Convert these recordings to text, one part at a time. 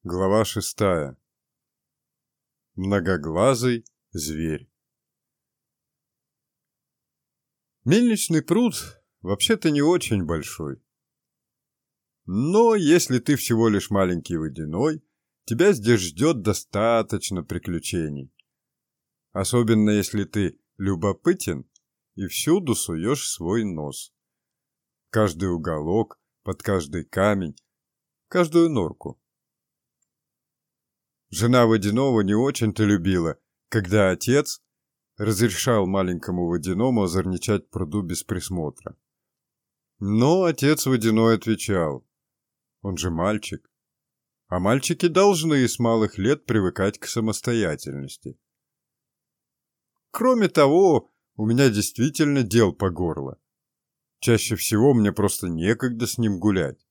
Глава 6. Многоглазый зверь. Мельничный пруд вообще-то не очень большой. Но если ты всего лишь маленький водяной, тебя здесь ждет достаточно приключений. Особенно если ты любопытен и всюду суешь свой нос. В каждый уголок, под каждый камень, каждую норку. Жена водяного не очень-то любила, когда отец разрешал маленькому водяному озорничать в пруду без присмотра. Но отец водяной отвечал: он же мальчик, а мальчики должны с малых лет привыкать к самостоятельности. Кроме того, у меня действительно дел по горло. Чаще всего мне просто некогда с ним гулять.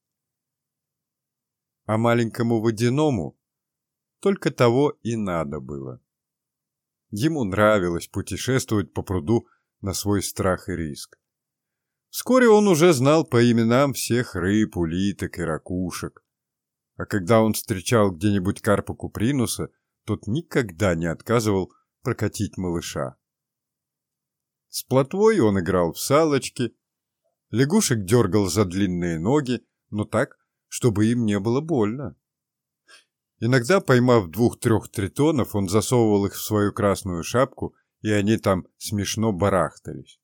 А маленькому водяному только того и надо было. Ему нравилось путешествовать по пруду на свой страх и риск. Вскоре он уже знал по именам всех рыб, улиток и ракушек. А когда он встречал где-нибудь карпа Купринуса, тот никогда не отказывал прокатить малыша. С плотвой он играл в салочки, лягушек дергал за длинные ноги, но так, чтобы им не было больно. Иногда, поймав 2-3 тритонов, он засовывал их в свою красную шапку, и они там смешно барахтались.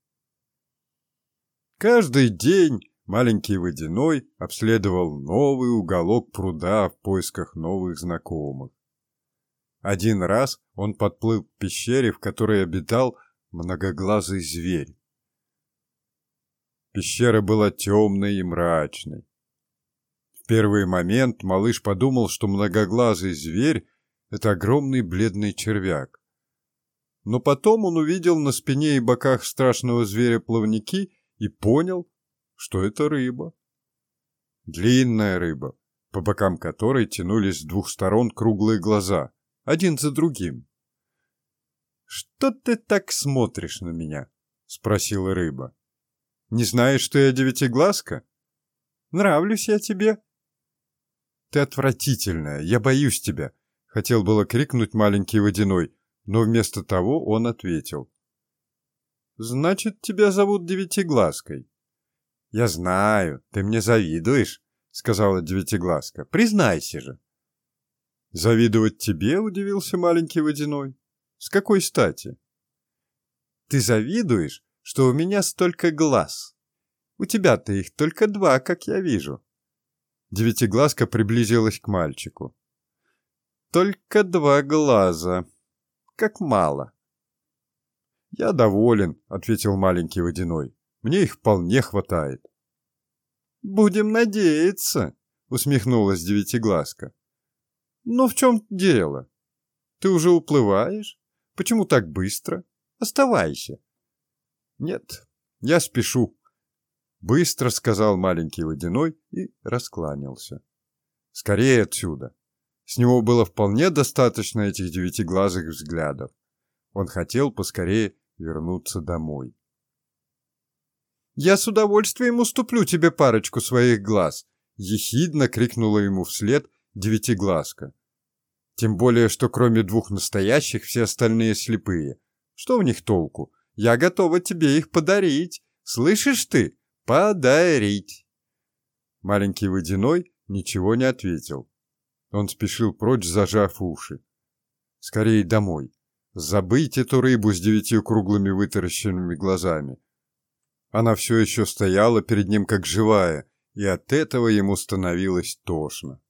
Каждый день маленький водяной обследовал новый уголок пруда в поисках новых знакомых. Один раз он подплыл к пещере, в которой обитал многоглазый зверь. Пещера была темной и мрачной. В первый момент малыш подумал, что многоглазый зверь — это огромный бледный червяк. Но потом он увидел на спине и боках страшного зверя плавники и понял, что это рыба. Длинная рыба, по бокам которой тянулись с 2 сторон круглые глаза, один за другим. «Что ты так смотришь на меня?» — спросила рыба. «Не знаешь, что я девятиглазка? Нравлюсь я тебе?» «Ты отвратительная, я боюсь тебя!» — хотел было крикнуть маленький водяной, но вместо того он ответил: «Значит, тебя зовут Девятиглазкой?» «Я знаю, ты мне завидуешь», — сказала Девятиглазка. «Признайся же». «Завидовать тебе?» — удивился маленький водяной. «С какой стати?» «Ты завидуешь, что у меня столько глаз. У тебя-то их только 2, как я вижу». Девятиглазка приблизилась к мальчику. «Только 2 глаза. Как мало». «Я доволен», — ответил маленький водяной. «Мне их вполне хватает». «Будем надеяться», — усмехнулась Девятиглазка. «Но в чем дело? Ты уже уплываешь? Почему так быстро? Оставайся». «Нет, я спешу», — быстро сказал маленький водяной и раскланялся. «Скорее отсюда». С него было вполне достаточно этих девятиглазых взглядов. Он хотел поскорее вернуться домой. «Я с удовольствием уступлю тебе парочку своих глаз», — ехидно крикнула ему вслед Девятиглазка. «Тем более, что кроме 2 настоящих все остальные слепые. Что в них толку? Я готова тебе их подарить. Слышишь ты? Подарить!» Маленький водяной ничего не ответил. Он спешил прочь, зажав уши. Скорее домой. Забыть эту рыбу с 9 круглыми вытаращенными глазами. Она все еще стояла перед ним как живая, и от этого ему становилось тошно.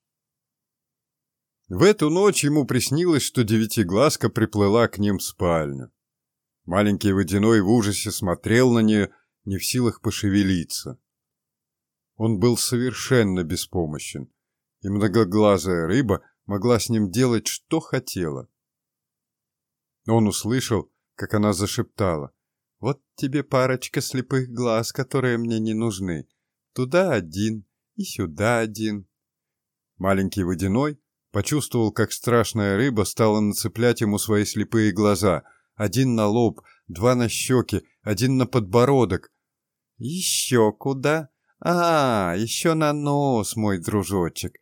В эту ночь ему приснилось, что Девятиглазка приплыла к ним в спальню. Маленький водяной в ужасе смотрел на нее, не в силах пошевелиться. Он был совершенно беспомощен, и многоглазая рыба могла с ним делать, что хотела. Он услышал, как она зашептала: «Вот тебе парочка слепых глаз, которые мне не нужны. Туда один и сюда один». Маленький водяной почувствовал, как страшная рыба стала нацеплять ему свои слепые глаза. 1 на лоб, 2 на щеки, 1 на подбородок. «Еще куда? Еще на нос, мой дружочек.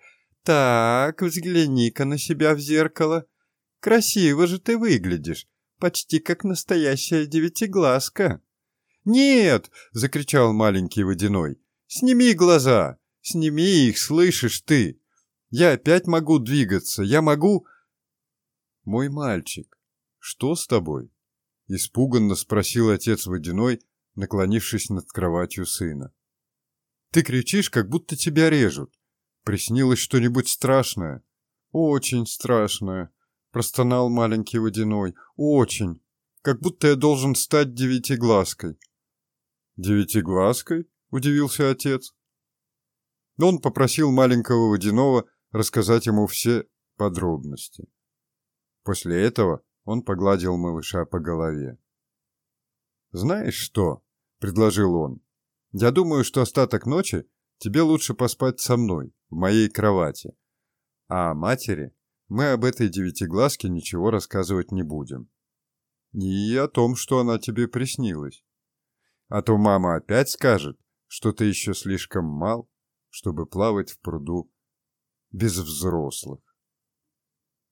Так, взгляни-ка на себя в зеркало. Красиво же ты выглядишь, почти как настоящая девятиглазка. «Нет!» — закричал маленький водяной. «Сними глаза! Сними их, слышишь ты! Я опять могу двигаться, я могу...» «Мой мальчик, что с тобой?» — испуганно спросил отец водяной, наклонившись над кроватью сына. «Ты кричишь, как будто тебя режут. Приснилось что-нибудь страшное?» «Очень страшное», — простонал маленький водяной. «Очень. Как будто я должен стать девятиглазкой». «Девятиглазкой?» — удивился отец. Он попросил маленького водяного рассказать ему все подробности. После этого он погладил малыша по голове. «Знаешь что?» — предложил он. «Я думаю, что остаток ночи тебе лучше поспать со мной, в моей кровати. А матери мы об этой девятиглазке ничего рассказывать не будем. И о том, что она тебе приснилась. А то мама опять скажет, что ты еще слишком мал, чтобы плавать в пруду без взрослых».